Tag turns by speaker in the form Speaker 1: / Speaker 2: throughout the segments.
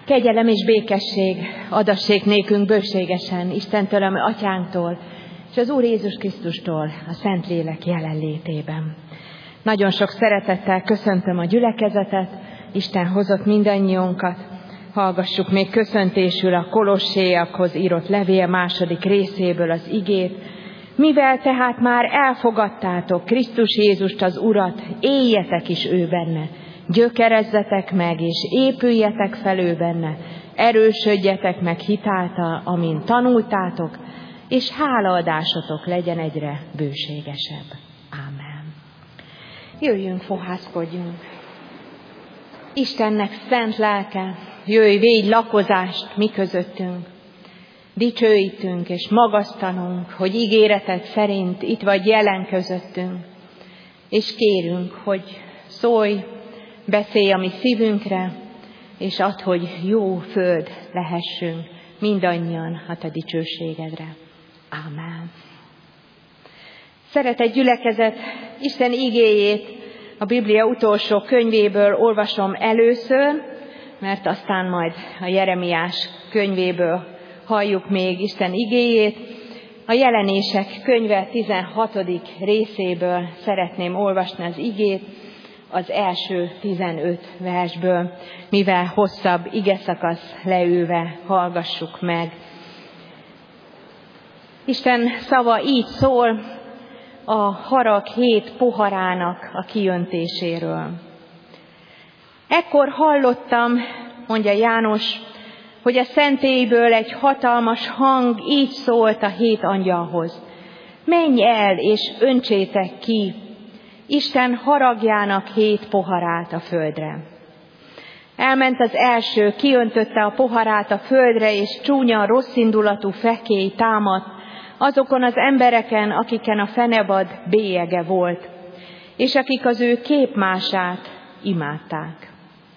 Speaker 1: Kegyelem és békesség adassék nékünk bőségesen Istentől, ami Atyánktól, és az Úr Jézus Krisztustól a Szentlélek jelenlétében. Nagyon sok szeretettel köszöntöm a gyülekezetet, Isten hozott mindannyiunkat. Hallgassuk még köszöntésül a Kolosséakhoz írott levél 2. részéből az igét. Mivel tehát már elfogadtátok Krisztus Jézust az Urat, éljetek is ő benne. Gyökerezzetek meg, és épüljetek fel ő benne, erősödjetek meg hitáltal, amint tanultátok, és hálaadásotok legyen egyre bőségesebb. Ámen. Jöjjünk, fohászkodjunk. Istennek szent lelke, jöjj, védj lakozást mi közöttünk. Dicsőítünk és magasztalunk, hogy ígéreted szerint itt vagy jelen közöttünk, és kérünk, hogy szólj, beszélj a mi szívünkre, és add, hogy jó föld lehessünk mindannyian a te dicsőségedre. Ámen. Szeretett gyülekezet, Isten igéjét a Biblia utolsó könyvéből olvasom először, mert aztán majd a Jeremiás könyvéből halljuk még Isten igéjét. A Jelenések könyve 16. részéből szeretném olvasni az igét, az első 15 versből, mivel hosszabb igeszakasz leülve hallgassuk meg. Isten szava így szól a harag 7 poharának a kiöntéséről. Ekkor hallottam, mondja János, hogy a szentélyből egy hatalmas hang így szólt a 7 angyalhoz. Menj el és öntsétek ki Isten haragjának 7 poharát a földre. Elment az első, kiöntötte a poharát a földre, és csúnya, rosszindulatú fekély támadt azokon az embereken, akiken a fenevad bélyege volt, és akik az ő képmását imádták.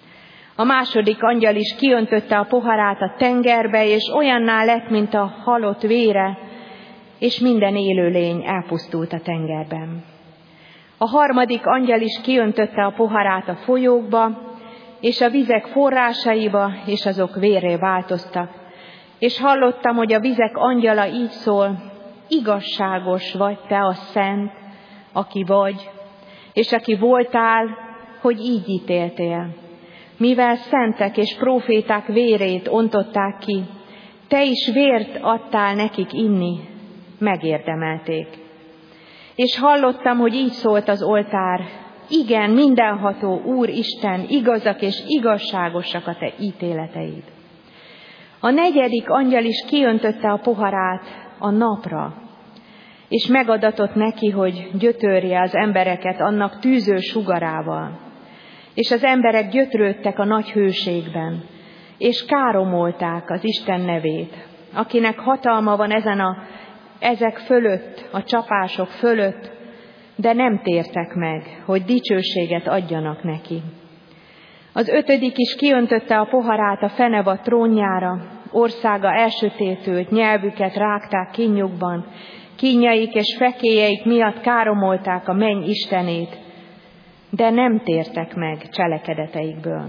Speaker 1: A második angyal is kiöntötte a poharát a tengerbe, és olyanná lett, mint a halott vére, és minden élőlény elpusztult a tengerben. A harmadik angyal is kiöntötte a poharát a folyókba, és a vizek forrásaiba, és azok vérré változtak. És hallottam, hogy a vizek angyala így szól, igazságos vagy te a szent, aki vagy, és aki voltál, hogy így ítéltél. Mivel szentek és próféták vérét ontották ki, te is vért adtál nekik inni, megérdemelték. És hallottam, hogy így szólt az oltár, igen, mindenható Úr Isten, igazak és igazságosak a te ítéleteid. A negyedik angyal is kiöntötte a poharát a napra, és megadatott neki, hogy gyötörje az embereket annak tűző sugarával. És az emberek gyötrődtek a nagy hőségben, és káromolták az Isten nevét, akinek hatalma van ezek fölött, a csapások fölött, de nem tértek meg, hogy dicsőséget adjanak neki. Az ötödik is kiöntötte a poharát a fenevad trónjára, országa elsötétült, nyelvüket rágták kínjukban, kínjaik és fekélyeik miatt káromolták a menny istenét, de nem tértek meg cselekedeteikből.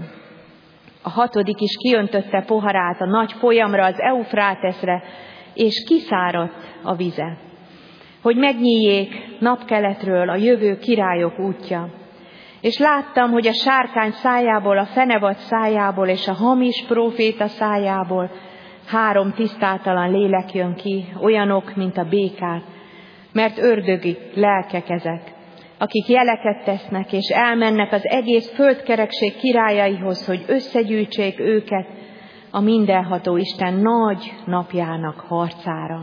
Speaker 1: A hatodik is kiöntötte poharát a nagy folyamra, az Eufráteszre, és kiszáradt a vize, hogy megnyíljék napkeletről a jövő királyok útja. És láttam, hogy a sárkány szájából, a fenevad szájából és a hamis próféta szájából 3 tisztátalan lélek jön ki, olyanok, mint a békák, mert ördögi lelkek ezek, akik jeleket tesznek, és elmennek az egész földkerekség királyaihoz, hogy összegyűjtsék őket a mindenható Isten nagy napjának harcára.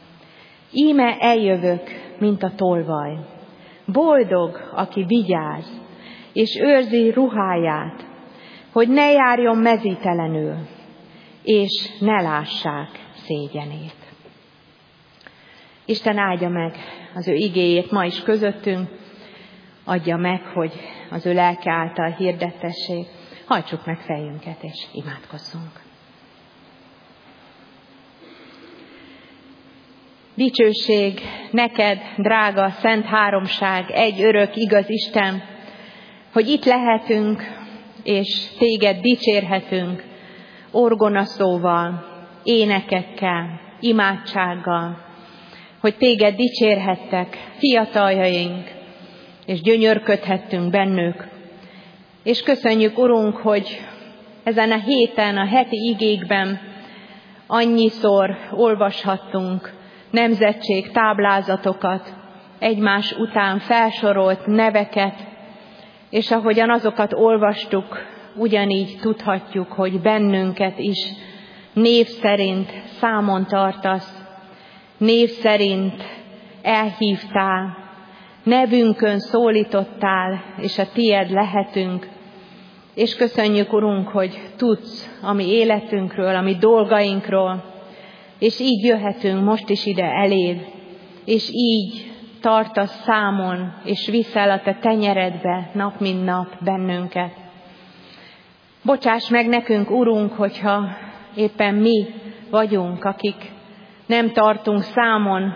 Speaker 1: Íme eljövök, mint a tolvaj. Boldog, aki vigyáz, és őrzi ruháját, hogy ne járjon mezítelenül, és ne lássák szégyenét. Isten áldja meg az ő igéjét ma is közöttünk, adja meg, hogy az ő lelke által hirdettessék. Hajtsuk meg fejünket, és imádkozzunk. Dicsőség neked, drága Szent Háromság, egy örök, igaz Isten, hogy itt lehetünk, és téged dicsérhetünk, orgonaszóval, énekekkel, imádsággal, hogy téged dicsérhettek fiataljaink, és gyönyörködhettünk bennük. És köszönjük, Urunk, hogy ezen a héten, a heti igékben annyiszor olvashattunk nemzetség táblázatokat, egymás után felsorolt neveket, és ahogyan azokat olvastuk, ugyanígy tudhatjuk, hogy bennünket is név szerint számon tartasz, név szerint elhívtál, nevünkön szólítottál, és a tied lehetünk. És köszönjük, Urunk, hogy tudsz a mi életünkről, a mi dolgainkról, és így jöhetünk most is ide eléd, és így tartasz számon, és viszel a te tenyeredbe nap mint nap bennünket. Bocsáss meg nekünk, Urunk, hogyha éppen mi vagyunk, akik nem tartunk számon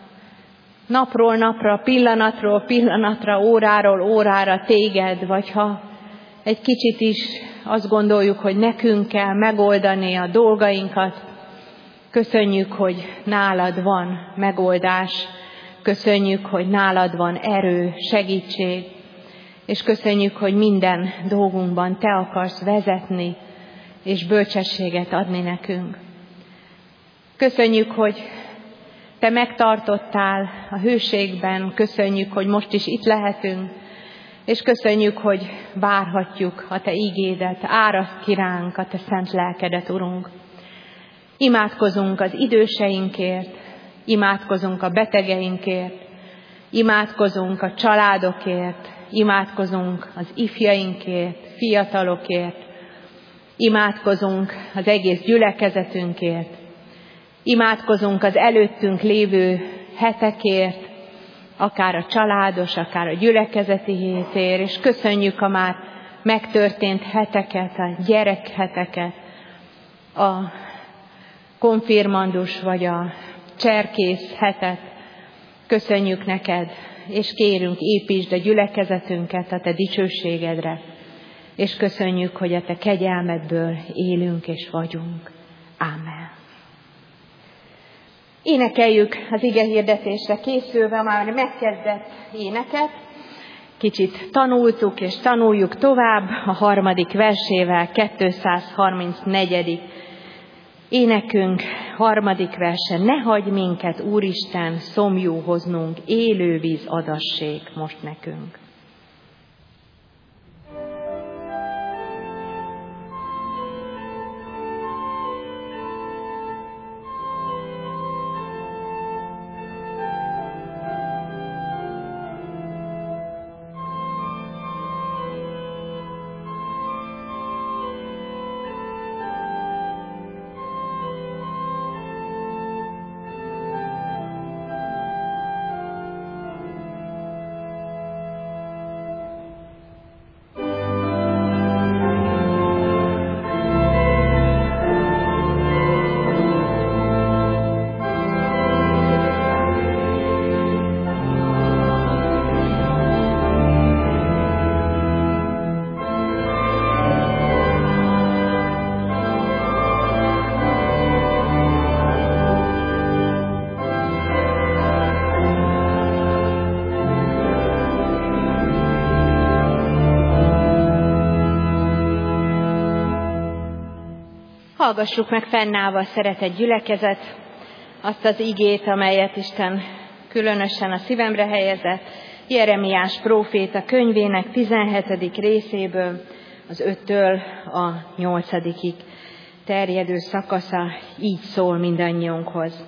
Speaker 1: napról napra, pillanatról pillanatra, óráról órára téged, vagy ha egy kicsit is azt gondoljuk, hogy nekünk kell megoldani a dolgainkat. Köszönjük, hogy nálad van megoldás, köszönjük, hogy nálad van erő, segítség, és köszönjük, hogy minden dolgunkban te akarsz vezetni, és bölcsességet adni nekünk. Köszönjük, hogy te megtartottál a hőségben, köszönjük, hogy most is itt lehetünk, és köszönjük, hogy várhatjuk a te ígédet, áraszt ki ránk a te szent lelkedet, Urunk. Imádkozunk az időseinkért, imádkozunk a betegeinkért, imádkozunk a családokért, imádkozunk az ifjainkért, fiatalokért, imádkozunk az egész gyülekezetünkért, imádkozunk az előttünk lévő hetekért, akár a családos, akár a gyülekezeti hétért, és köszönjük a már megtörtént heteket, a gyerekheteket, a konfirmandus vagy a cserkész hetet. Köszönjük neked, és kérünk, építsd a gyülekezetünket a te dicsőségedre, és köszönjük, hogy a te kegyelmedből élünk és vagyunk. Ámen. Énekeljük az igehirdetésre készülve már megkezdett éneket. Kicsit tanultuk és tanuljuk tovább a 3. versével, 234. énekünk 3. verse. Ne hagyj minket, Úristen, szomjú hoznunk, élő víz adassék most nekünk. Hallgassuk meg fennállva, szeretett gyülekezet, azt az igét, amelyet Isten különösen a szívemre helyezett, Jeremiás próféta könyvének 17. részéből, az 5-től a 8-ig terjedő szakasza így szól mindannyiunkhoz.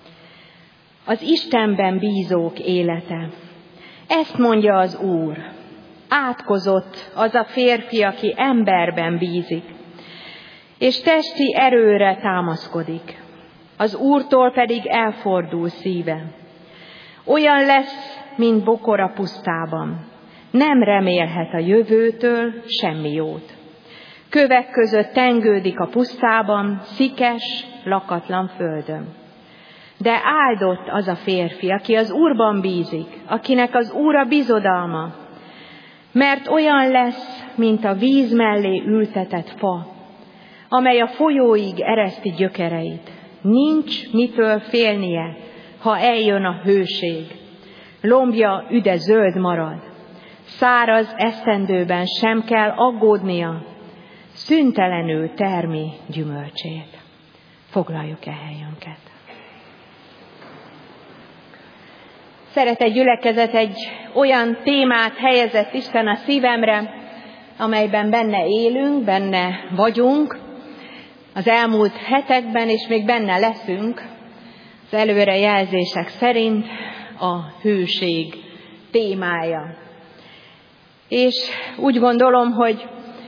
Speaker 1: Az Istenben bízók élete. Ezt mondja az Úr. Átkozott az a férfi, aki emberben bízik, és testi erőre támaszkodik. Az Úrtól pedig elfordul szíve. Olyan lesz, mint bokor a pusztában. Nem remélhet a jövőtől semmi jót. Kövek között tengődik a pusztában, szikes, lakatlan földön. De áldott az a férfi, aki az Úrban bízik, akinek az Úr a bizodalma, mert olyan lesz, mint a víz mellé ültetett fa, amely a folyóig ereszti gyökereit. Nincs mitől félnie, ha eljön a hőség. Lombja üde zöld marad. Száraz esztendőben sem kell aggódnia, szüntelenül termi gyümölcsét. Foglaljuk el helyünket. Szeretett gyülekezet, egy olyan témát helyezett Isten a szívemre, amelyben benne élünk, benne vagyunk, az elmúlt hetekben, és még benne leszünk, az előrejelzések szerint a hőség témája. És úgy gondolom, hogy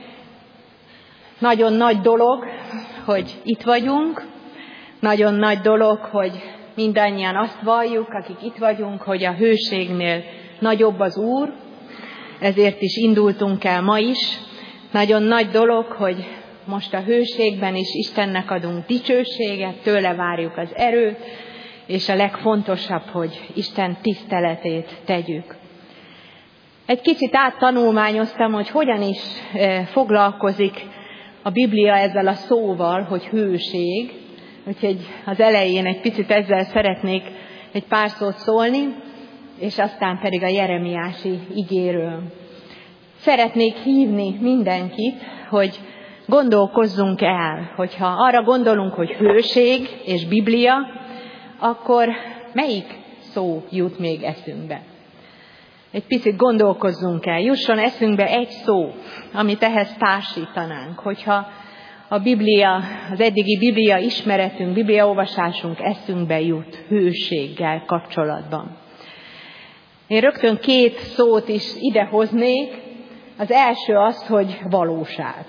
Speaker 1: nagyon nagy dolog, hogy itt vagyunk, nagyon nagy dolog, hogy mindannyian azt valljuk, akik itt vagyunk, hogy a hőségnél nagyobb az Úr, ezért is indultunk el ma is. Nagyon nagy dolog, hogy most a hőségben is Istennek adunk dicsőséget, tőle várjuk az erőt, és a legfontosabb, hogy Isten tiszteletét tegyük. Egy kicsit áttanulmányoztam, hogy hogyan is foglalkozik a Biblia ezzel a szóval, hogy hőség. Úgyhogy az elején egy picit ezzel szeretnék egy pár szót szólni, és aztán pedig a jeremiási igéről. Szeretnék hívni mindenkit, hogy gondolkozzunk el, hogyha arra gondolunk, hogy hőség és Biblia, akkor melyik szó jut még eszünkbe? Egy picit gondolkozzunk el, jusson eszünkbe egy szó, amit ehhez társítanánk, hogyha a Biblia, az eddigi Biblia ismeretünk, Biblia olvasásunk eszünkbe jut hőséggel kapcsolatban. Én rögtön két szót is idehoznék. Az első az, hogy valóság.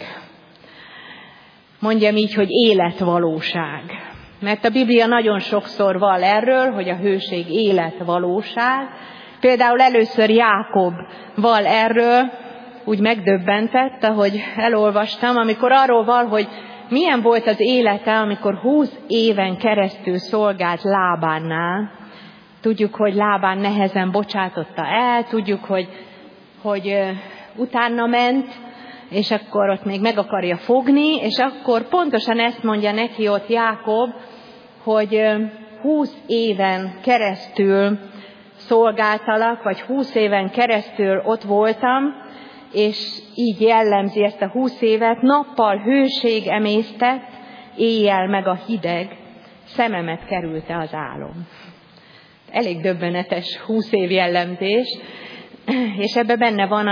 Speaker 1: Mondjam így, hogy életvalóság. Mert a Biblia nagyon sokszor val erről, hogy a hőség életvalóság. Például először Jákob val erről, úgy megdöbbentett, ahogy elolvastam, amikor arról val, hogy milyen volt az élete, amikor 20 éven keresztül szolgált Lábánnál. Tudjuk, hogy Lábán nehezen bocsátotta el, tudjuk, hogy utána ment, és akkor ott még meg akarja fogni, és akkor pontosan ezt mondja neki ott Jákob, hogy 20 éven keresztül szolgáltalak, vagy 20 éven keresztül ott voltam, és így jellemzi ezt a 20 évet, nappal hőség emésztett, éjjel meg a hideg, szememet kerülte az álom. Elég döbbenetes 20 év jellemzés, és ebben benne van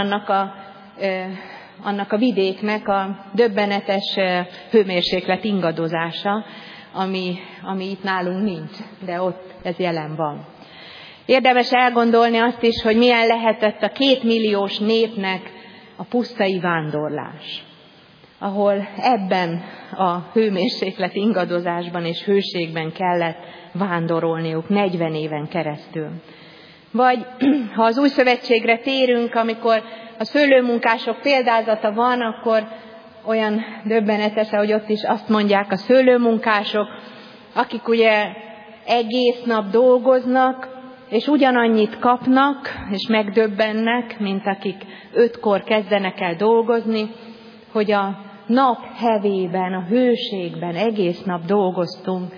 Speaker 1: annak a vidéknek a döbbenetes hőmérséklet ingadozása, ami itt nálunk nincs, de ott ez jelen van. Érdemes elgondolni azt is, hogy milyen lehetett a 2 milliós népnek a pusztai vándorlás, ahol ebben a hőmérséklet ingadozásban és hőségben kellett vándorolniuk 40 éven keresztül. Vagy ha az Új Szövetségre térünk, amikor a szőlőmunkások példázata van, akkor olyan döbbenetes, hogy ott is azt mondják a szőlőmunkások, akik ugye egész nap dolgoznak, és ugyanannyit kapnak, és megdöbbennek, mint akik 5-kor kezdenek el dolgozni, hogy a nap hevében, a hőségben egész nap dolgoztunk,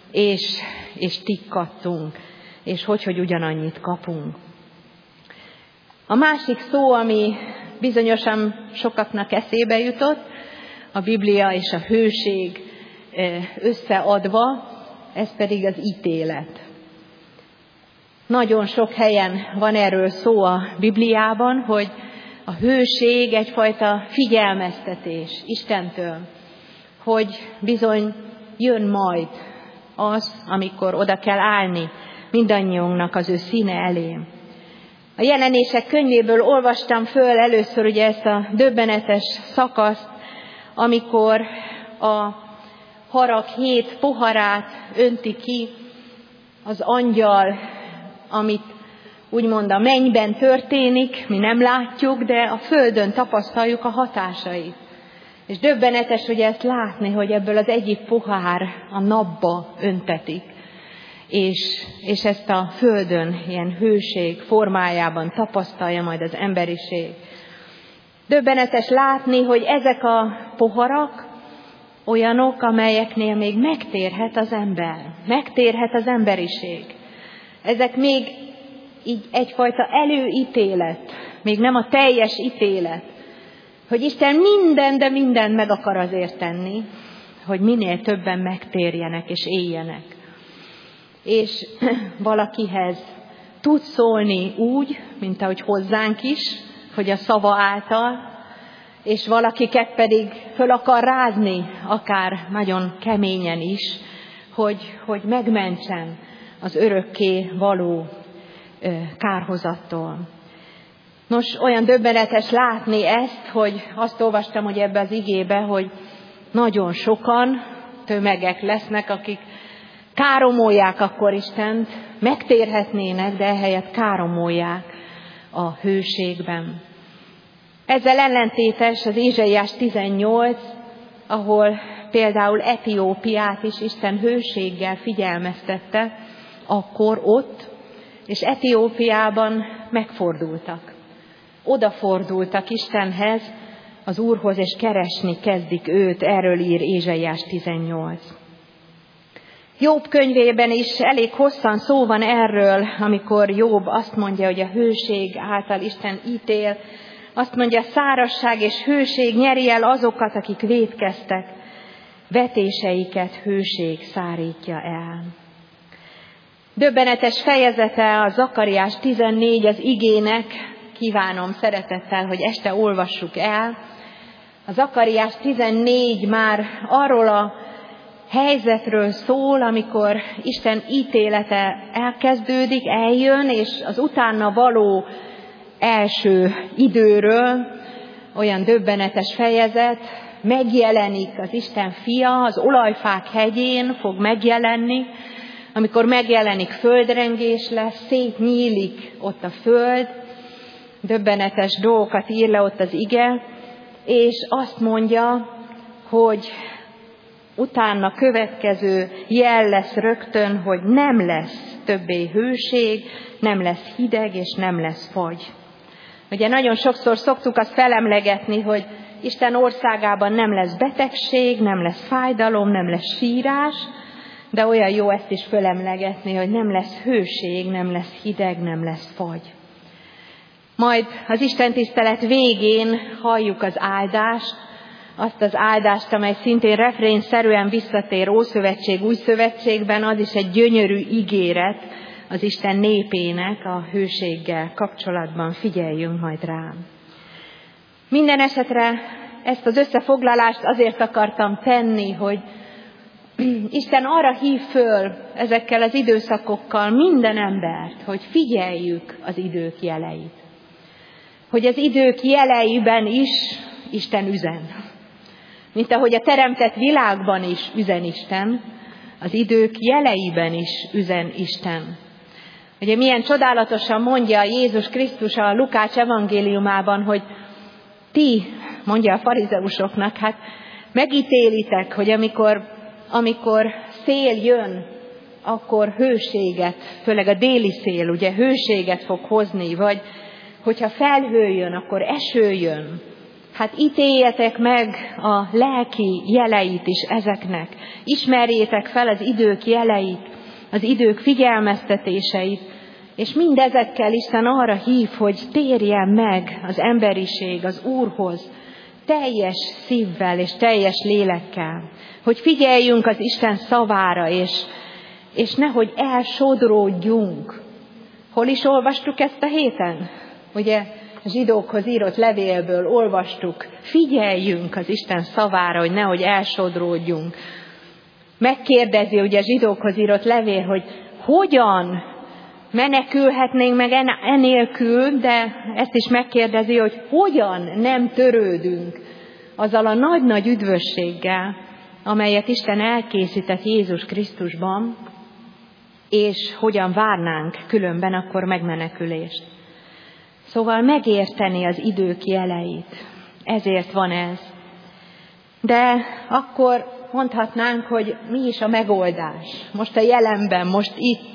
Speaker 1: és tikkadtunk, és hogy ugyanannyit kapunk. A másik szó, ami bizonyosan sokaknak eszébe jutott, a Biblia és a hőség összeadva, ez pedig az ítélet. Nagyon sok helyen van erről szó a Bibliában, hogy a hőség egyfajta figyelmeztetés Istentől, hogy bizony jön majd az, amikor oda kell állni mindannyiunknak az ő színe elé. A Jelenések könyvéből olvastam föl először ugye ezt a döbbenetes szakaszt, amikor a harag 7 poharát önti ki az angyal, amit úgymond a mennyben történik, mi nem látjuk, de a földön tapasztaljuk a hatásait. És döbbenetes ugye ezt látni, hogy ebből az egyik pohár a napba öntetik, és ezt a földön ilyen hőség formájában tapasztalja majd az emberiség. Döbbenetes látni, hogy ezek a poharak olyanok, amelyeknél még megtérhet az ember, megtérhet az emberiség. Ezek még így egyfajta előítélet, még nem a teljes ítélet, hogy Isten de mindent meg akar azért tenni, hogy minél többen megtérjenek és éljenek. És valakihez tud szólni úgy, mint ahogy hozzánk is, hogy a szava által, és valakiket pedig föl akar rázni, akár nagyon keményen is, hogy megmentsen az örökké való kárhozattól. Nos, olyan döbbenetes látni ezt, hogy azt olvastam, hogy ebbe az igébe, hogy nagyon sokan, tömegek lesznek, akik káromolják akkor Istent, megtérhetnének, de ehelyett káromolják a hőségben. Ezzel ellentétes az Ézsaiás 18, ahol például Etiópiát is Isten hőséggel figyelmeztette, akkor ott, és Etiópiában megfordultak. Odafordultak Istenhez, az Úrhoz, és keresni kezdik őt, erről ír Ézsaiás 18. Jobb könyvében is elég hosszan szó van erről, amikor Jobb azt mondja, hogy a hőség által Isten ítél, azt mondja, szárazság és hőség nyeri el azokat, akik vétkeztek, vetéseiket hőség szárítja el. Döbbenetes fejezete a Zakariás 14 az igének, kívánom szeretettel, hogy este olvassuk el. A Zakariás 14 már arról a helyzetről szól, amikor Isten ítélete elkezdődik, eljön, és az utána való első időről, olyan döbbenetes fejezet, megjelenik az Isten fia, az olajfák hegyén fog megjelenni, amikor megjelenik, földrengés lesz, szétnyílik ott a föld, döbbenetes dolgokat ír le ott az ige, és azt mondja, hogy utána következő jel lesz rögtön, hogy nem lesz többé hőség, nem lesz hideg, és nem lesz fagy. Ugye nagyon sokszor szoktuk azt felemlegetni, hogy Isten országában nem lesz betegség, nem lesz fájdalom, nem lesz sírás, de olyan jó ezt is felemlegetni, hogy nem lesz hőség, nem lesz hideg, nem lesz fagy. Majd az istentisztelet végén halljuk az áldást, azt az áldást, amely szintén refrénszerűen visszatér Ószövetség, Új Szövetségben, az is egy gyönyörű ígéret az Isten népének a hőséggel kapcsolatban, figyeljünk majd rá. Minden esetre ezt az összefoglalást azért akartam tenni, hogy Isten arra hív föl ezekkel az időszakokkal minden embert, hogy figyeljük az idők jeleit. Hogy az idők jeleiben is Isten üzen. Mint ahogy a teremtett világban is üzen Isten, az idők jeleiben is üzen Isten. Ugye milyen csodálatosan mondja Jézus Krisztus a Lukács evangéliumában, hogy ti, mondja a farizeusoknak, hát megítélitek, hogy amikor szél jön, akkor hőséget, főleg a déli szél, ugye hőséget fog hozni, vagy hogyha felhő jön, akkor eső jön. Hát ítéljetek meg a lelki jeleit is ezeknek. Ismerjétek fel az idők jeleit, az idők figyelmeztetéseit, és mindezekkel Isten arra hív, hogy térjen meg az emberiség az Úrhoz, teljes szívvel és teljes lélekkel. Hogy figyeljünk az Isten szavára, és nehogy elsodródjunk. Hol is olvastuk ezt a héten? Ugye a zsidókhoz írott levélből olvastuk, figyeljünk az Isten szavára, hogy nehogy elsodródjunk. Megkérdezi ugye a zsidókhoz írott levél, hogy hogyan menekülhetnénk meg enélkül, de ezt is megkérdezi, hogy hogyan nem törődünk azzal a nagy-nagy üdvösséggel, amelyet Isten elkészített Jézus Krisztusban, és hogyan várnánk különben akkor megmenekülést. Szóval megérteni az idők jeleit. Ezért van ez. De akkor mondhatnánk, hogy mi is a megoldás. Most a jelenben, most itt.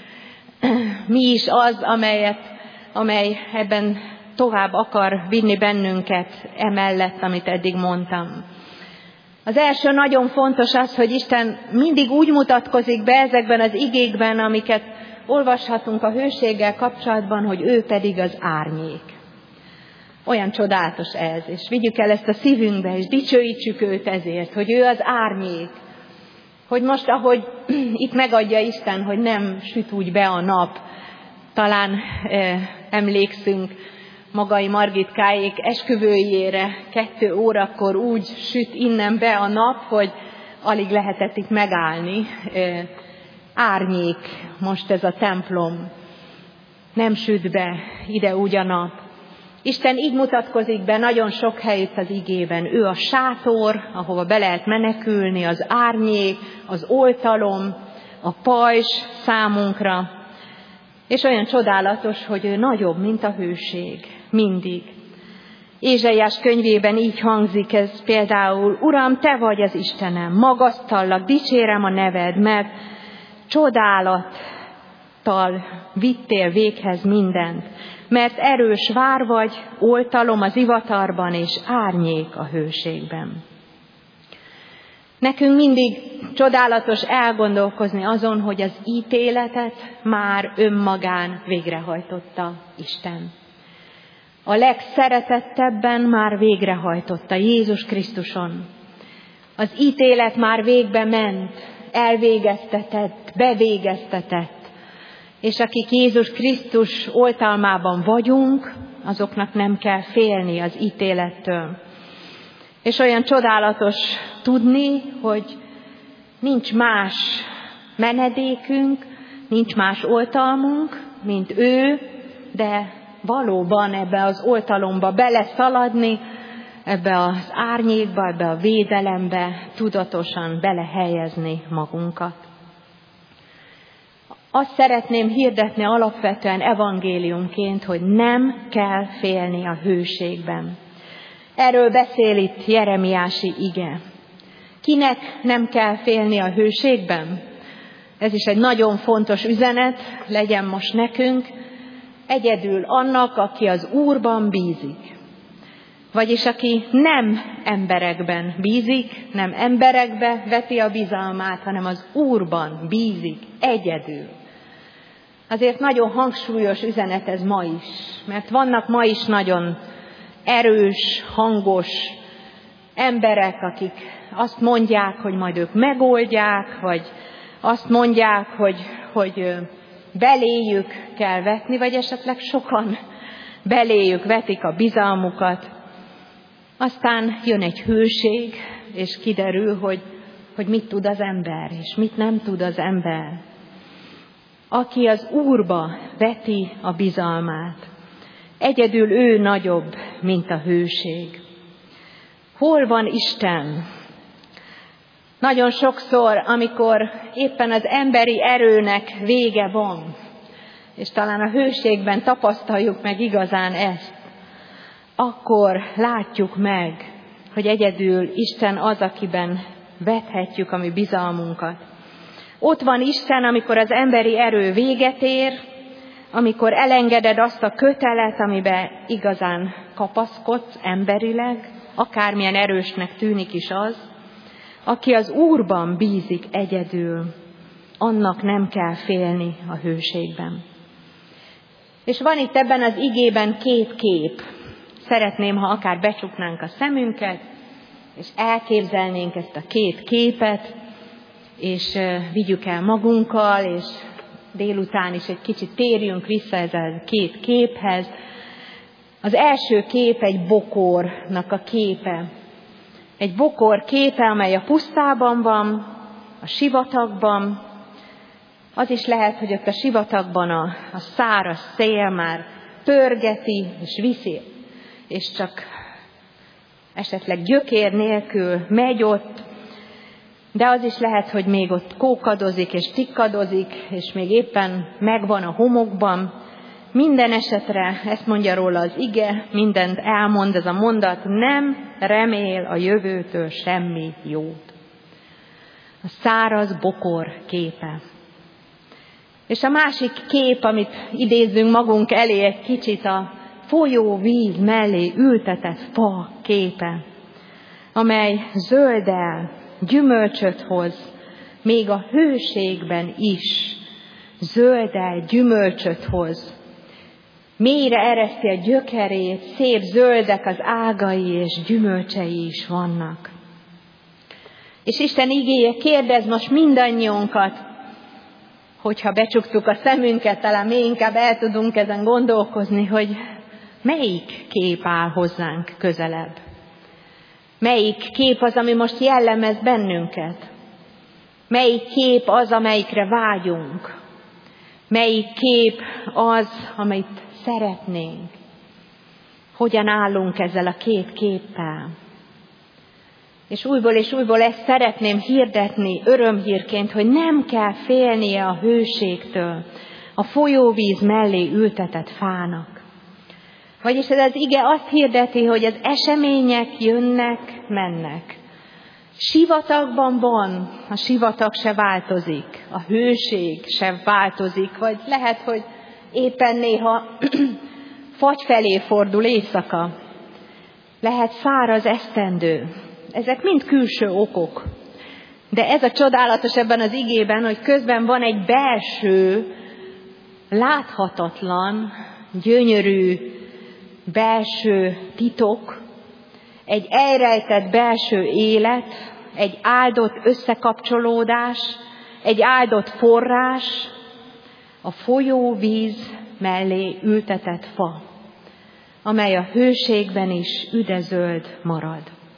Speaker 1: Mi is az, amely ebben tovább akar vinni bennünket emellett, amit eddig mondtam. Az első nagyon fontos az, hogy Isten mindig úgy mutatkozik be ezekben az igékben, amiket olvashatunk a hőséggel kapcsolatban, hogy ő pedig az árnyék. Olyan csodálatos ez, és vigyük el ezt a szívünkbe, és dicsőítsük őt ezért, hogy ő az árnyék. Hogy most, ahogy itt megadja Isten, hogy nem süt úgy be a nap, talán emlékszünk Magai Margitkáék esküvőjére, 2 órakor úgy süt innen be a nap, hogy alig lehetett itt megállni. Árnyék most ez a templom, nem süt be ide úgy a nap. Isten így mutatkozik be nagyon sok helyütt az igében. Ő a sátor, ahova be lehet menekülni, az árnyék, az oltalom, a pajzs számunkra. És olyan csodálatos, hogy ő nagyobb, mint a hőség. Mindig. Ézsaiás könyvében így hangzik ez például: Uram, te vagy az Istenem, magasztallak, dicsérem a neved, mert csodálattal vittél véghez mindent, mert erős vár vagy, oltalom az ivatarban, és árnyék a hőségben. Nekünk mindig csodálatos elgondolkozni azon, hogy az ítéletet már önmagán végrehajtotta Isten. A legszeretettebben már végrehajtotta Jézus Krisztuson. Az ítélet már végbe ment, elvégeztetett, bevégeztetett. És akik Jézus Krisztus oltalmában vagyunk, azoknak nem kell félni az ítélettől. És olyan csodálatos tudni, hogy nincs más menedékünk, nincs más oltalmunk, mint ő, de valóban ebbe az oltalomba beleszaladni, ebbe az árnyékba, ebbe a védelembe tudatosan belehelyezni magunkat. Azt szeretném hirdetni alapvetően evangéliumként, hogy nem kell félni a hőségben. Erről beszél itt Jeremiási ige. Kinek nem kell félni a hőségben? Ez is egy nagyon fontos üzenet, legyen most nekünk. Egyedül annak, aki az Úrban bízik. Vagyis aki nem emberekben bízik, nem emberekbe veti a bizalmát, hanem az Úrban bízik egyedül. Azért nagyon hangsúlyos üzenet ez ma is, mert vannak ma is nagyon erős, hangos emberek, akik azt mondják, hogy majd ők megoldják, vagy azt mondják, hogy beléjük kell vetni, vagy esetleg sokan beléjük vetik a bizalmukat. Aztán jön egy hőség, és kiderül, hogy mit tud az ember, és mit nem tud az ember. Aki az Úrba veti a bizalmát, egyedül ő nagyobb, mint a hőség. Hol van Isten? Nagyon sokszor, amikor éppen az emberi erőnek vége van, és talán a hőségben tapasztaljuk meg igazán ezt, akkor látjuk meg, hogy egyedül Isten az, akiben vethetjük a mi bizalmunkat. Ott van Isten, amikor az emberi erő véget ér, amikor elengeded azt a kötelet, amiben igazán kapaszkodsz emberileg, akármilyen erősnek tűnik is az, aki az Úrban bízik egyedül, annak nem kell félni a hőségben. És van itt ebben az igében 2 kép. Szeretném, ha akár becsuknánk a szemünket, és elképzelnénk ezt a 2 képet, és vigyük el magunkkal, és délután is egy kicsit térjünk vissza ezzel a 2 képhez. Az első kép egy bokornak a képe. Egy bokor képe, amely a pusztában van, a sivatagban. Az is lehet, hogy ott a sivatagban a száraz szél már pörgeti és viszi, és csak esetleg gyökér nélkül megy ott, de az is lehet, hogy még ott kókadozik és tikkadozik, és még éppen megvan a homokban. Minden esetre, ezt mondja róla az ige, mindent elmond ez a mondat, nem remél a jövőtől semmi jót. A száraz bokor képe. És a másik kép, amit idézzünk magunk elé egy kicsit, a folyó víz mellé ültetett fa képe. amely zöldel, gyümölcsöt hoz, még a hőségben is zöldel, gyümölcsöt hoz. Mélyre ereszti a gyökerét, szép zöldek az ágai és gyümölcsei is vannak. És Isten igéje kérdez most mindannyiunkat, hogyha becsuktuk a szemünket, talán még inkább el tudunk ezen gondolkozni, hogy melyik kép áll hozzánk közelebb. Melyik kép az, ami most jellemez bennünket? Melyik kép az, amelyikre vágyunk? Melyik kép az, amit szeretnénk? Hogyan állunk ezzel a két képpel? És újból ezt szeretném hirdetni örömhírként, hogy nem kell félnie a hőségtől, a folyóvíz mellé ültetett fának. Vagyis ez az ige azt hirdeti, hogy az események jönnek, mennek. Sivatagban van, a sivatag se változik, a hőség se változik, vagy lehet, hogy éppen néha fagy felé fordul éjszaka. Lehet száraz esztendő. Ezek mind külső okok. De ez a csodálatos ebben az igében, hogy közben van egy belső, láthatatlan, gyönyörű belső titok, egy elrejtett belső élet, egy áldott összekapcsolódás, egy áldott forrás, a folyóvíz mellé ültetett fa, amely a hőségben is üdezöld marad.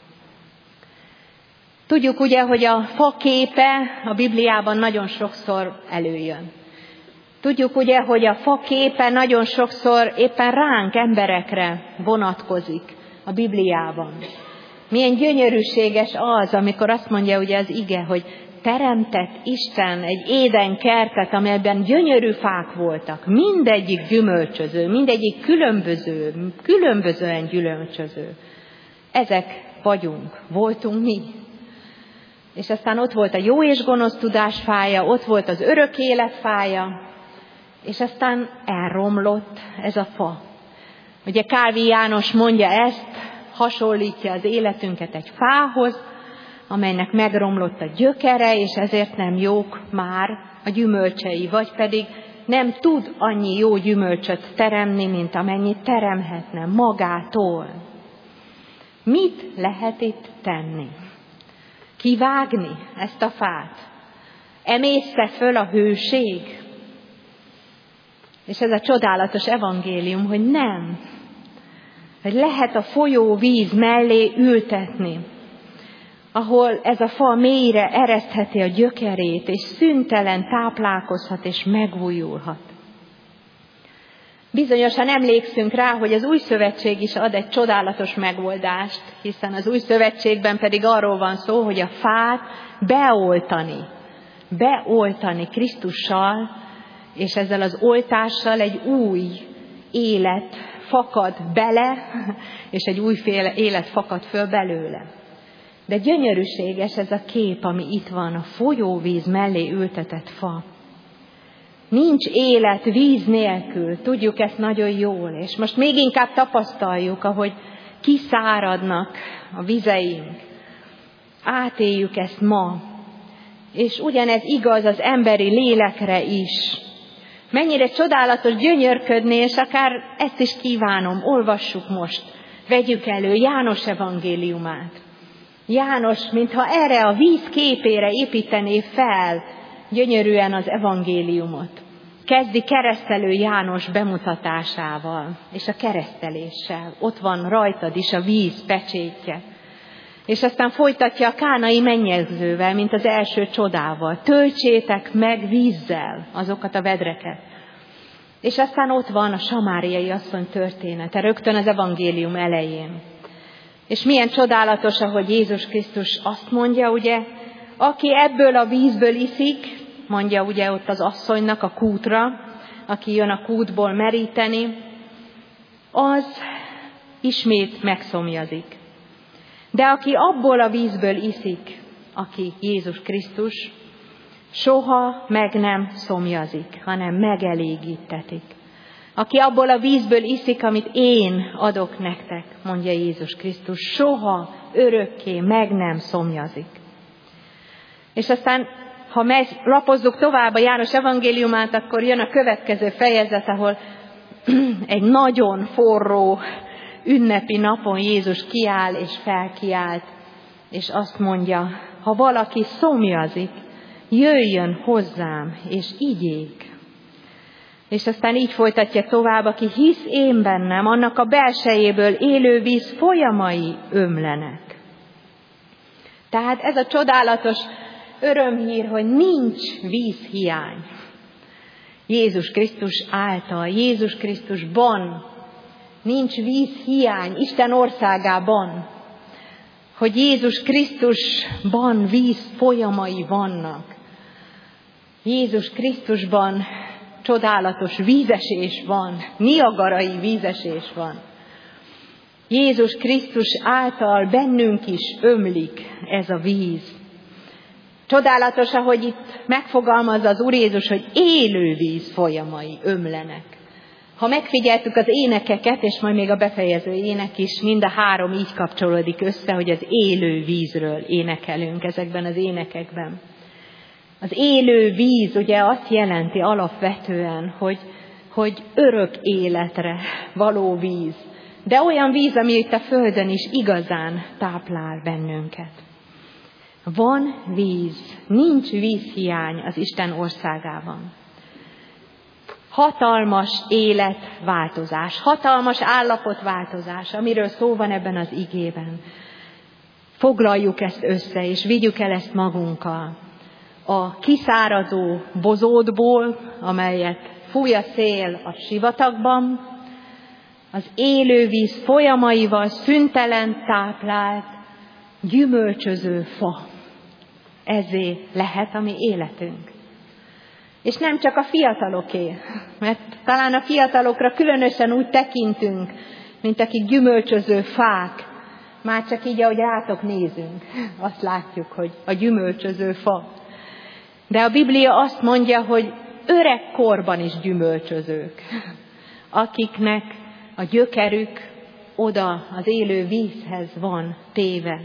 Speaker 1: Tudjuk ugye, hogy a fa képe a Bibliában nagyon sokszor előjön. Tudjuk ugye, hogy a fa képe nagyon sokszor éppen ránk, emberekre vonatkozik a Bibliában. Milyen gyönyörűséges az, amikor azt mondja ugye az ige, hogy teremtett Isten egy Éden kertet, amelyben gyönyörű fák voltak. Mindegyik gyümölcsöző, mindegyik különbözően gyümölcsöző. Ezek vagyunk, voltunk mi. És aztán ott volt a jó és gonosz tudás fája, ott volt az örök élet fája, és aztán elromlott ez a fa. Ugye Kálvin János mondja ezt, hasonlítja az életünket egy fához, amelynek megromlott a gyökere, és ezért nem jók már a gyümölcsei, vagy pedig nem tud annyi jó gyümölcsöt teremni, mint amennyit teremhetne magától. Mit lehet itt tenni? Kivágni ezt a fát? Emészte föl a hőség? És ez a csodálatos evangélium, hogy nem. Hogy lehet a folyó víz mellé ültetni, ahol ez a fa mélyre eresztheti a gyökerét, és szüntelen táplálkozhat és megújulhat. Bizonyosan emlékszünk rá, hogy az Új Szövetség is ad egy csodálatos megoldást, hiszen az Új Szövetségben pedig arról van szó, hogy a fát beoltani Krisztussal, és ezzel az oltással egy új élet fakad bele, és egy újféle élet fakad föl belőle. De gyönyörűséges ez a kép, ami itt van, a folyóvíz mellé ültetett fa. Nincs élet víz nélkül, tudjuk ezt nagyon jól, és most még inkább tapasztaljuk, ahogy kiszáradnak a vizeink. Átéljük ezt ma, és ugyanez igaz az emberi lélekre is. Mennyire csodálatos gyönyörködni, és akár ezt is kívánom, olvassuk most, vegyük elő János evangéliumát. János, mintha erre a víz képére építené fel gyönyörűen az evangéliumot. Kezdi keresztelő János bemutatásával, és a kereszteléssel. Ott van rajtad is a víz pecsétje. És aztán folytatja a kánai mennyegzővel, mint az első csodával. Töltsétek meg vízzel azokat a vedreket. És aztán ott van a samáriai asszony története, rögtön az evangélium elején. És milyen csodálatos, ahogy Jézus Krisztus azt mondja, ugye, aki ebből a vízből iszik, mondja ugye ott az asszonynak a kútra, aki jön a kútból meríteni, az ismét megszomjazik. De aki abból a vízből iszik, aki Jézus Krisztus, soha meg nem szomjazik, hanem megelégítetik. Aki abból a vízből iszik, amit én adok nektek, mondja Jézus Krisztus, soha örökké meg nem szomjazik. És aztán, ha lapozzuk tovább a János evangéliumát, akkor jön a következő fejezet, ahol egy nagyon forró ünnepi napon Jézus kiáll és felkiált, és azt mondja, ha valaki szomjazik, jöjjön hozzám, és igyék. És aztán így folytatja tovább, aki hisz én bennem, annak a belsejéből élő víz folyamai ömlenek. Tehát ez a csodálatos örömhír, hogy nincs vízhiány. Jézus Krisztus által, Jézus Krisztusban nincs vízhiány, Isten országában, hogy Jézus Krisztusban víz folyamai vannak. Jézus Krisztusban csodálatos vízesés van, niagarai vízesés van. Jézus Krisztus által bennünk is ömlik ez a víz. Csodálatos, ahogy itt megfogalmazza az Úr Jézus, hogy élő víz folyamai ömlenek. Ha megfigyeltük az énekeket, és majd még a befejező ének is, mind a három így kapcsolódik össze, hogy az élő vízről énekelünk ezekben az énekekben. Az élő víz ugye azt jelenti alapvetően, hogy örök életre való víz. De olyan víz, ami itt a földön is igazán táplál bennünket. Van víz, nincs vízhiány az Isten országában. Hatalmas életváltozás, hatalmas állapotváltozás, amiről szó van ebben az igében. Foglaljuk ezt össze, és vigyük el ezt magunkkal. A kiszáradó bozótból, amelyet fúj a szél a sivatagban, az élővíz folyamaival szüntelen táplált, gyümölcsöző fa. Ezzé lehet a mi életünk. És nem csak a fiataloké, mert talán a fiatalokra különösen úgy tekintünk, mint akik gyümölcsöző fák. Már csak így, ahogy rátok nézünk, azt látjuk, hogy a gyümölcsöző fa. De a Biblia azt mondja, hogy öregkorban is gyümölcsözők, akiknek a gyökerük oda az élő vízhez van téve.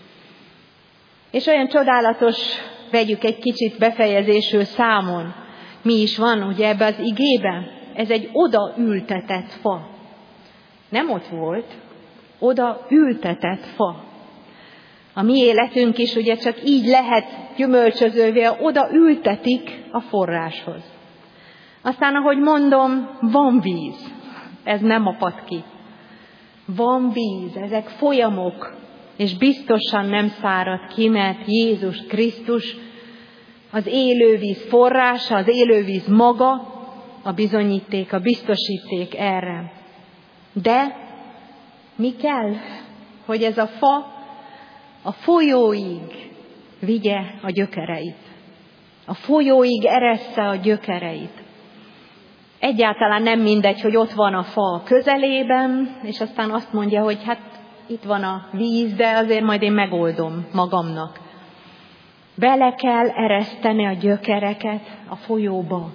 Speaker 1: És olyan csodálatos, vegyük egy kicsit befejezésül számon, mi is van ugye ebbe az igében? Ez egy odaültetett fa. Nem ott volt, odaültetett fa. A mi életünk is ugye csak így lehet gyümölcsözővé, oda ültetik a forráshoz. Aztán, ahogy mondom, van víz. Ez nem apad ki. Van víz, ezek folyamok, és biztosan nem szárad ki, mert Jézus Krisztus az élővíz forrása, az élővíz maga, a bizonyíték, a biztosíték erre. De mi kell, hogy ez a fa a folyóig vigye a gyökereit. A folyóig eressze a gyökereit. Egyáltalán nem mindegy, hogy ott van a fa közelében, és aztán azt mondja, hogy hát itt van a víz, de azért majd én megoldom magamnak. Bele kell ereszteni a gyökereket a folyóba.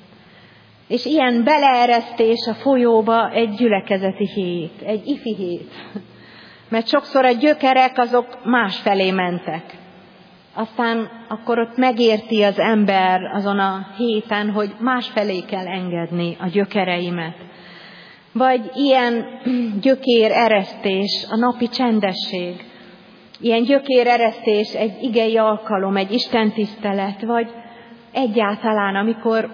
Speaker 1: És ilyen beleeresztés a folyóba egy gyülekezeti hét, egy ifi hét. Mert sokszor a gyökerek azok másfelé mentek. Aztán akkor ott megérti az ember azon a héten, hogy másfelé kell engedni a gyökereimet. Vagy ilyen gyökéreresztés, a napi csendesség. Ilyen gyökéreresztés egy igei alkalom, egy istentisztelet, vagy egyáltalán, amikor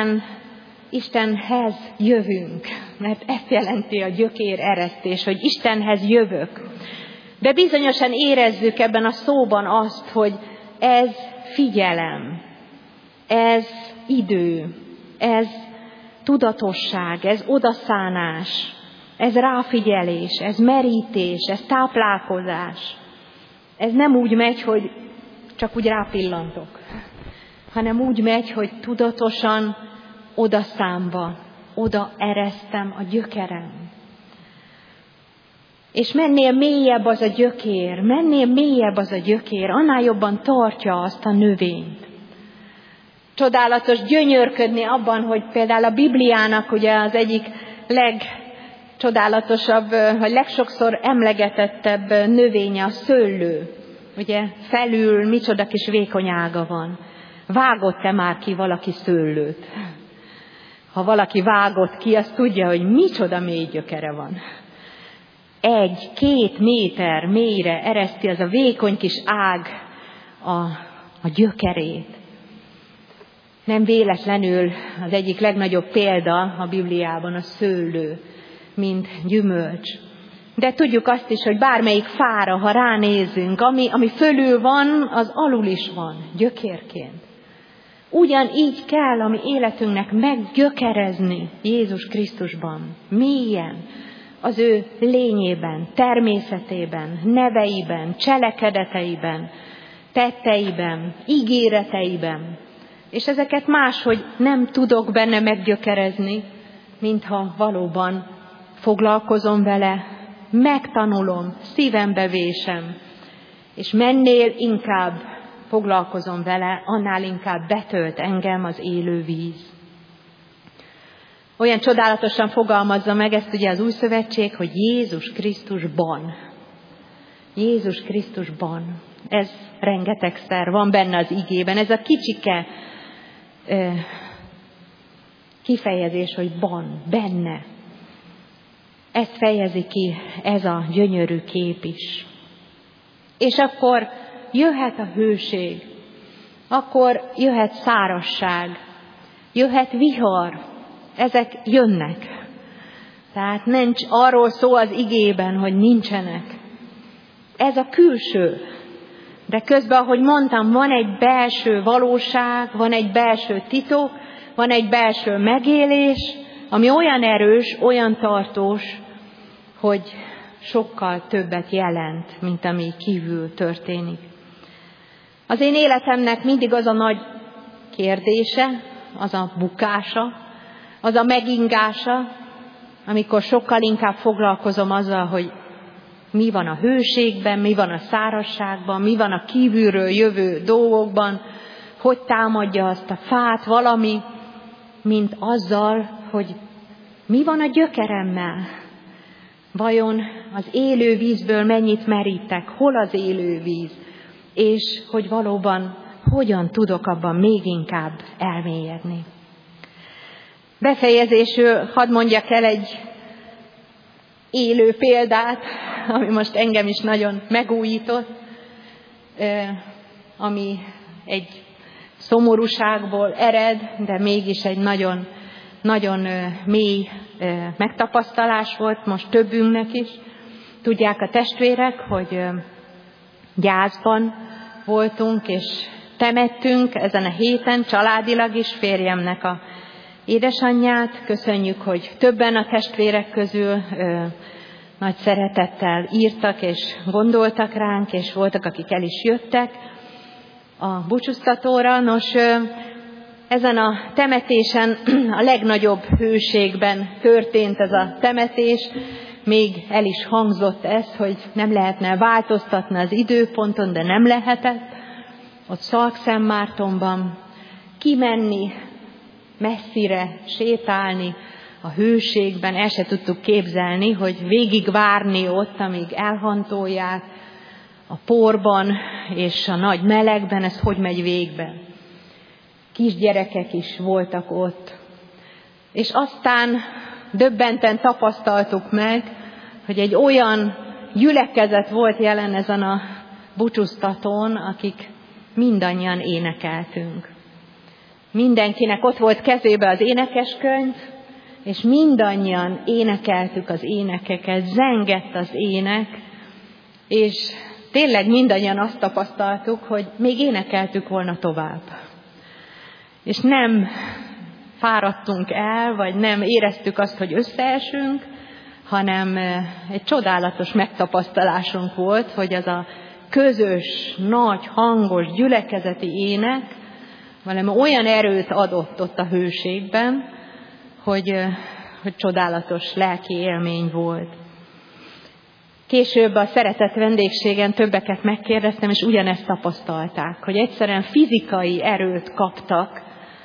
Speaker 1: Istenhez jövünk. Mert ezt jelenti a gyökéreresztés, hogy Istenhez jövök. De bizonyosan érezzük ebben a szóban azt, hogy ez figyelem, ez idő, ez tudatosság, ez odaszánás, ez ráfigyelés, ez merítés, ez táplálkozás. Ez nem úgy megy, hogy csak úgy rápillantok, hanem úgy megy, hogy tudatosan odaszámba, oda eresztem a gyökerem. És mennél mélyebb az a gyökér, annál jobban tartja azt a növényt. Csodálatos gyönyörködni abban, hogy például a Bibliának ugye az egyik legcsodálatosabb, vagy legsokszor emlegetettebb növénye a szőlő. Ugye felül micsoda kis vékony ága van. Vágott-e már ki valaki szőlőt? Ha valaki vágott ki, az tudja, hogy micsoda mély gyökere van. 1-2 méter mélyre ereszti az a vékony kis ág a gyökerét. Nem véletlenül az egyik legnagyobb példa a Bibliában a szőlő, mint gyümölcs. De tudjuk azt is, hogy bármelyik fára, ha ránézünk, ami fölül van, az alul is van, gyökérként. Ugyanígy kell a mi életünknek meggyökerezni Jézus Krisztusban, mélyen, az ő lényében, természetében, neveiben, cselekedeteiben, tetteiben, ígéreteiben. És ezeket máshogy nem tudok benne meggyökerezni, mintha valóban foglalkozom vele, megtanulom, szívembe vésem, és mennél inkább foglalkozom vele, annál inkább betölt engem az élő víz. Olyan csodálatosan fogalmazza meg ezt ugye az Új Szövetség, hogy Jézus Krisztusban. Jézus Krisztusban. Ez rengetegszer van benne az igében. Ez a kicsike kifejezés, hogy benne. Ezt fejezi ki ez a gyönyörű kép is. És akkor jöhet a hőség, akkor jöhet szárazság, jöhet vihar, ezek jönnek. Tehát nincs arról szó az igében, hogy nincsenek. Ez a külső. De közben, ahogy mondtam, van egy belső valóság, van egy belső titok, van egy belső megélés, ami olyan erős, olyan tartós, hogy sokkal többet jelent, mint ami kívül történik. Az én életemnek mindig az a nagy kérdése, az a bukása, az a megingása, amikor sokkal inkább foglalkozom azzal, hogy mi van a hőségben, mi van a szárazságban, mi van a kívülről jövő dolgokban, hogy támadja azt a fát valami, mint azzal, hogy mi van a gyökeremmel. Vajon az élő vízből mennyit merítek, hol az élő víz, és hogy valóban hogyan tudok abban még inkább elmélyedni. Befejezésül hadd mondjak el egy élő példát, ami most engem is nagyon megújított, ami egy szomorúságból ered, de mégis egy nagyon, nagyon mély megtapasztalás volt most többünknek is. Tudják a testvérek, hogy gyászban voltunk, és temettünk ezen a héten családilag is férjemnek a édesanyját. Köszönjük, hogy többen a testvérek közül nagy szeretettel írtak és gondoltak ránk, és voltak, akik el is jöttek a búcsúztatóra. Nos, ezen a temetésen a legnagyobb hőségben történt ez a temetés. Még el is hangzott ez, hogy nem lehetne változtatni az időponton, de nem lehetett. Ott Szalkszentmártonban kimenni, messzire sétálni a hőségben, el se tudtuk képzelni, hogy végigvárni ott, amíg elhantolják a porban és a nagy melegben, ez hogy megy végbe. Kisgyerekek is voltak ott. És aztán döbbenten tapasztaltuk meg, hogy egy olyan gyülekezet volt jelen ezen a búcsúztatón, akik mindannyian énekeltünk. Mindenkinek ott volt kezébe az énekeskönyv, és mindannyian énekeltük az énekeket, zengett az ének, és tényleg mindannyian azt tapasztaltuk, hogy még énekeltük volna tovább. És nem fáradtunk el, vagy nem éreztük azt, hogy összeesünk, hanem egy csodálatos megtapasztalásunk volt, hogy az a közös, nagy, hangos, gyülekezeti ének valami olyan erőt adott ott a hőségben, hogy csodálatos lelki élmény volt. Később a szeretett vendégségen többeket megkérdeztem, és ugyanezt tapasztalták, hogy egyszerűen fizikai erőt kaptak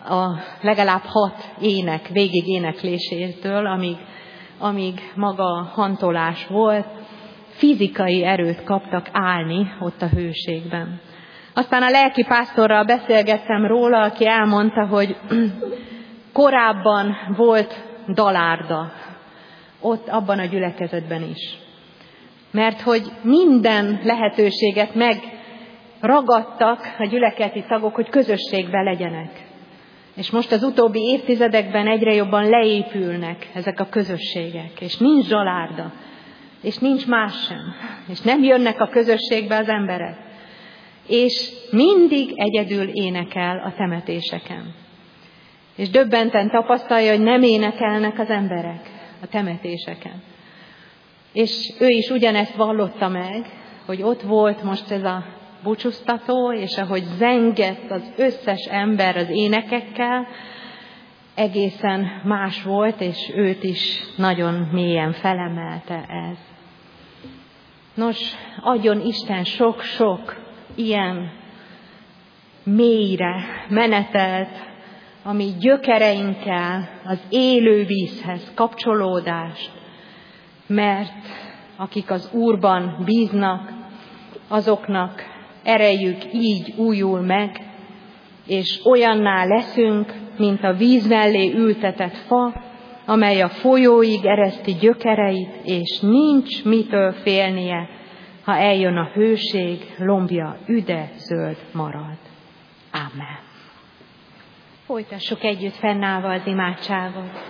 Speaker 1: a legalább 6 ének végig éneklésétől, amíg maga a hantolás volt, fizikai erőt kaptak állni ott a hőségben. Aztán a lelkipásztorral beszélgettem róla, aki elmondta, hogy korábban volt dalárda ott abban a gyülekezetben is. Mert hogy minden lehetőséget megragadtak a gyülekezeti tagok, hogy közösségben legyenek. És most az utóbbi évtizedekben egyre jobban leépülnek ezek a közösségek, és nincs dalárda, és nincs más sem, és nem jönnek a közösségbe az emberek. És mindig egyedül énekel a temetéseken. És döbbenten tapasztalja, hogy nem énekelnek az emberek a temetéseken. És ő is ugyanezt vallotta meg, hogy ott volt most ez a búcsúztató, és ahogy zengett az összes ember az énekekkel, egészen más volt, és őt is nagyon mélyen felemelte ez. Nos, adjon Isten sok-sok ilyen mélyre menetelt, ami gyökereinkkel az élő vízhez kapcsolódást, mert akik az Úrban bíznak, azoknak erejük így újul meg, és olyanná leszünk, mint a víz mellé ültetett fa, amely a folyóig ereszti gyökereit, és nincs mitől félnie, ha eljön a hőség, lombja üde zöld marad. Ámen. Folytassuk együtt fennállva az imádságot.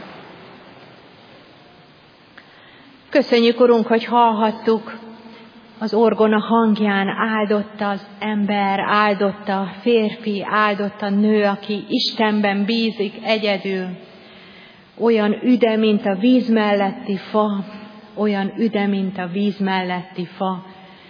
Speaker 1: Köszönjük, Urunk, hogy hallhattuk az orgona hangján, áldott az ember, áldott a férfi, áldott a nő, aki Istenben bízik egyedül. Olyan üde, mint a víz melletti fa, olyan üde, mint a víz melletti fa,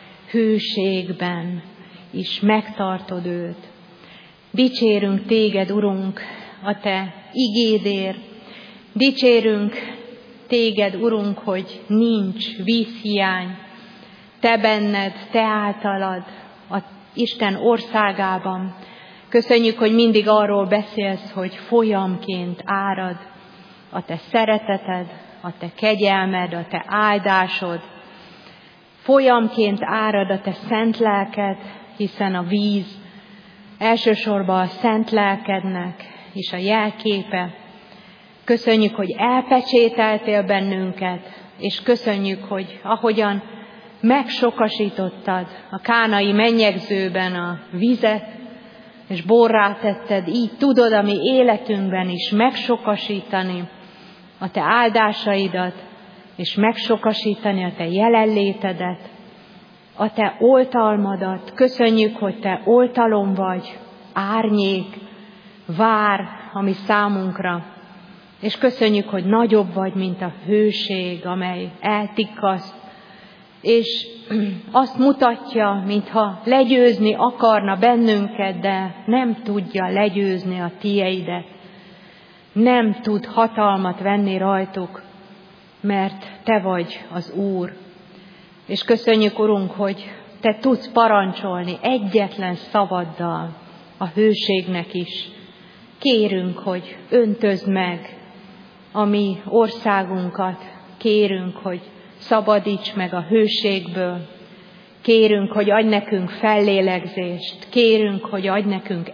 Speaker 1: hőségben is megtartod őt. Dicsérünk téged, Urunk, a te igédért. Dicsérünk téged, Urunk, hogy nincs vízhiány. Te benned, te általad, az Isten országában. Köszönjük, hogy mindig arról beszélsz, hogy folyamként árad a te szereteted, a te kegyelmed, a te áldásod. Folyamként árad a te szent lelked, hiszen a víz elsősorban a szent lelkednek és a jelképe. Köszönjük, hogy elpecsételtél bennünket, és köszönjük, hogy ahogyan megsokasítottad a kánai mennyegzőben a vizet, és borrá tetted, így tudod a mi életünkben is megsokasítani a te áldásaidat, és megsokasítani a te jelenlétedet, a te oltalmadat. Köszönjük, hogy te oltalom vagy, árnyék, vár, ami számunkra. És köszönjük, hogy nagyobb vagy, mint a hőség, amely eltikkaszt, és azt mutatja, mintha legyőzni akarna bennünket, de nem tudja legyőzni a tieidet. Nem tud hatalmat venni rajtuk, mert te vagy az Úr. És köszönjük, Urunk, hogy te tudsz parancsolni egyetlen szavaddal a hőségnek is. Kérünk, hogy öntözd meg a mi országunkat, kérünk, hogy szabadíts meg a hőségből, kérünk, hogy adj nekünk fellélegzést, kérünk, hogy adj nekünk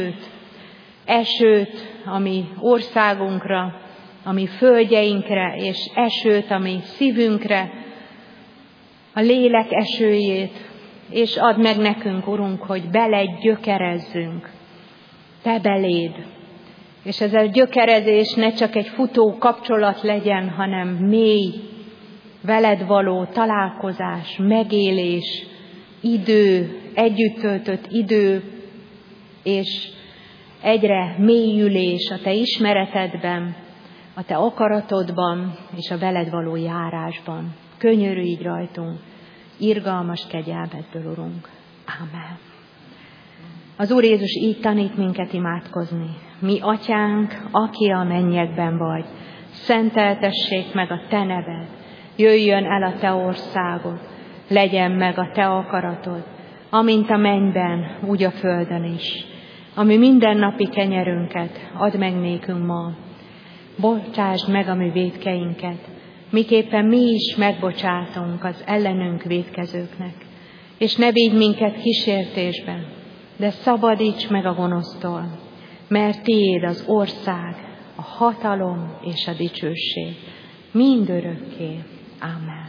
Speaker 1: esőt a mi országunkra, a mi földjeinkre, és esőt a mi szívünkre, a lélek esőjét, és add meg nekünk, Urunk, hogy belegyökerezzünk te beléd. És ez a gyökerezés ne csak egy futó kapcsolat legyen, hanem mély, veled való találkozás, megélés, idő, együtt töltött idő, és egyre mélyülés a te ismeretedben, a te akaratodban, és a veled való járásban. Könyörülj rajtunk, irgalmas kegyelmedből, Urunk. Ámen. Az Úr Jézus így tanít minket imádkozni. Mi atyánk, aki a mennyekben vagy, szenteltessék meg a te neved, jöjjön el a te országod, legyen meg a te akaratod, amint a mennyben, úgy a földön is. ami mindennapi kenyerünket add meg nékünk ma. Bocsásd meg a mi vétkeinket, miképpen mi is megbocsátunk az ellenünk vétkezőknek. És ne vigy minket kísértésbe, de szabadíts meg a gonosztól, mert tiéd az ország, a hatalom és a dicsőség mindörökké. Amen.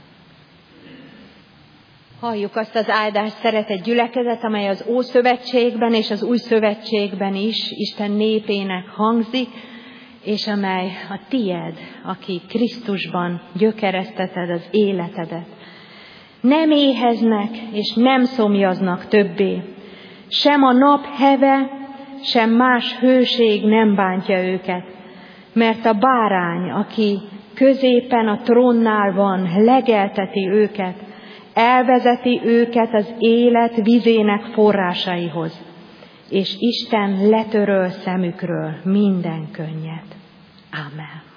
Speaker 1: Halljuk azt az áldást, szeretett gyülekezet, amely az Ószövetségben és az Új Szövetségben is Isten népének hangzik, és amely a tied, aki Krisztusban gyökereszteted az életedet. Nem éheznek és nem szomjaznak többé, sem a nap heve, sem más hőség nem bántja őket, mert a bárány, aki középen a trónnál van, legelteti őket, elvezeti őket az élet vizének forrásaihoz, és Isten letöröl szemükről minden könnyet. Amen.